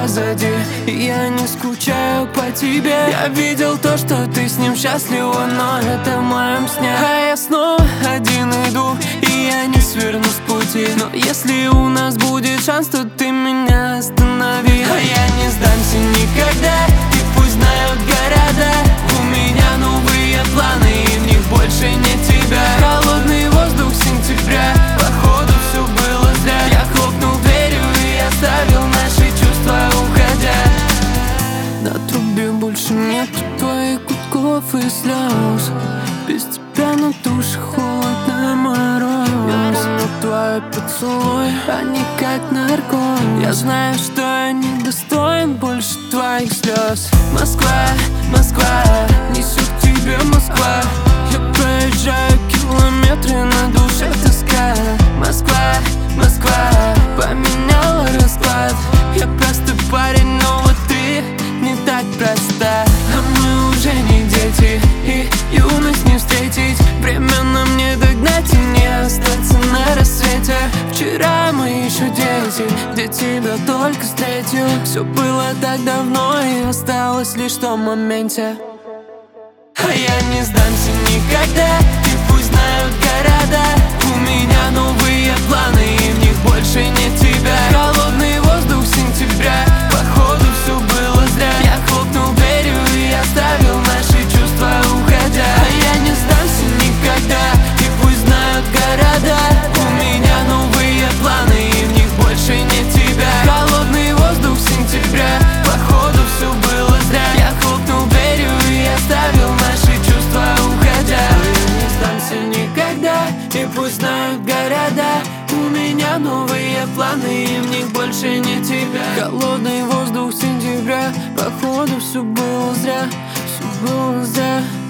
позади, и я не скучаю по тебе. Я видел то, что ты с ним счастлива, но это в моем сне. А я снова один иду, и я не сверну с пути. Но если у нас будет шанс, то ты меня останови. А я не сдамся никогда, и пусть знают города. У меня новые планы, и в них больше нет тебя. Холодный воздух сентября, походу все было зря. Я хлопнул дверью и оставил наши чувства, уходя. На трубе больше нет твоих гудков и слез. Без тебя на душе холодный мороз. Я помню твой поцелуй, а не как наркоз. Я знаю, что я недостоин больше твоих слез. Москва, Москва, несет к тебе Москва. Я проезжаю километры, на душе тоска. Москва, Москва, поменяла расклад. Я просто парень, но вот ты не так проста. А мы уже не дети, и юность не встретить. Время нам не догнать и не остаться на рассвете. Вчера мы еще дети, где тебя только встретил. Все было так давно, и осталось лишь в том моменте. А я не сдамся никогда, и пусть знают города. У меня новые планы, и в них больше нет тебя. Холодный воздух сентября, походу все было зря. Я хлопнул дверью и оставил наши чувства, уходя. А я не сдамся никогда, и пусть знают города. У меня новые планы, и в них больше нет тебя. Холодный воздух сентября, походу все было зря. Я хлопнул дверью и оставил наши чувства, уходя. Я не сдамся никогда, и пусть знают города. У меня новые планы, и в них больше нет тебя. Холодный воздух сентября, походу все было зря, все было зря.